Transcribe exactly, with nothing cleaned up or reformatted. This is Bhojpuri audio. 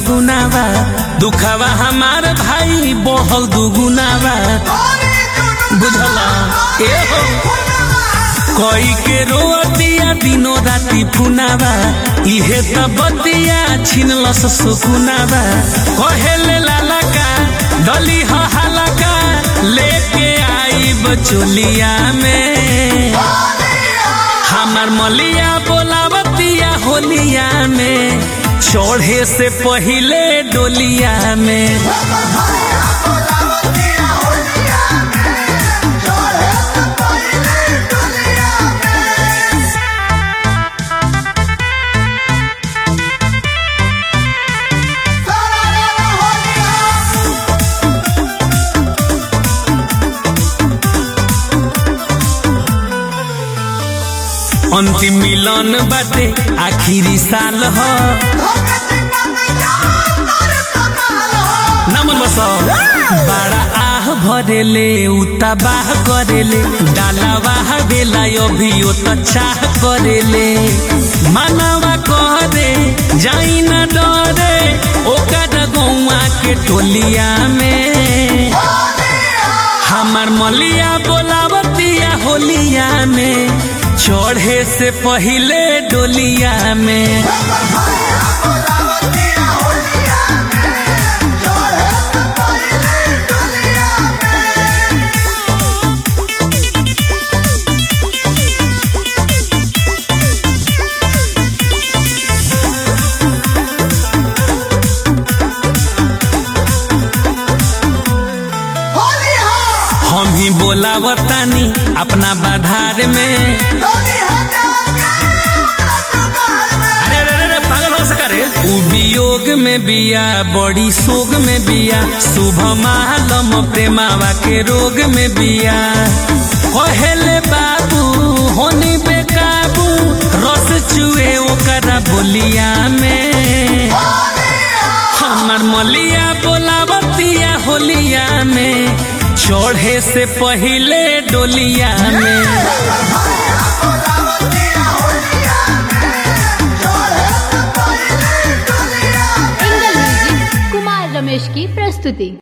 छगुनावा दुखावा हमार भाई बहल दुगुनावा बुझला ए हो कोई के रोतिया दिनो राती फुनावा इहे त बतिया छिनलस सुकुनावा कहेले लाला का डली ह हालाका लेके आई बचोलिया में हमार मलिया बोलावतिया होलिया में चढ़े से पहिले डोलिया में अंतिम मिलन बाटे आखिरी साल हो नमन बस बड़ा आह भरेले उता बाह करेले डाला वाह बेला अभी तो चाह करेले मानवा करे जाई न डरे ओकर गौवा के टोलिया में हमार मलिया बोलावतिया होलिया में चढ़े से पहिले डोलिया में हम ही बोलावतानी अपना बाधार में अरे अरे अरे पागल हो सका रे उ वियोग में बिया बड़ी सोग में बिया शुभ मालम प्रेमावा के रोग में बिया कहेले बाबू होनी बेकाबू रस चुए ओकरा बोलिया में हमार मलिया बोलावतिया होलिया में चढ़े से पहिले डोलिया में कुमार रमेश की प्रस्तुति।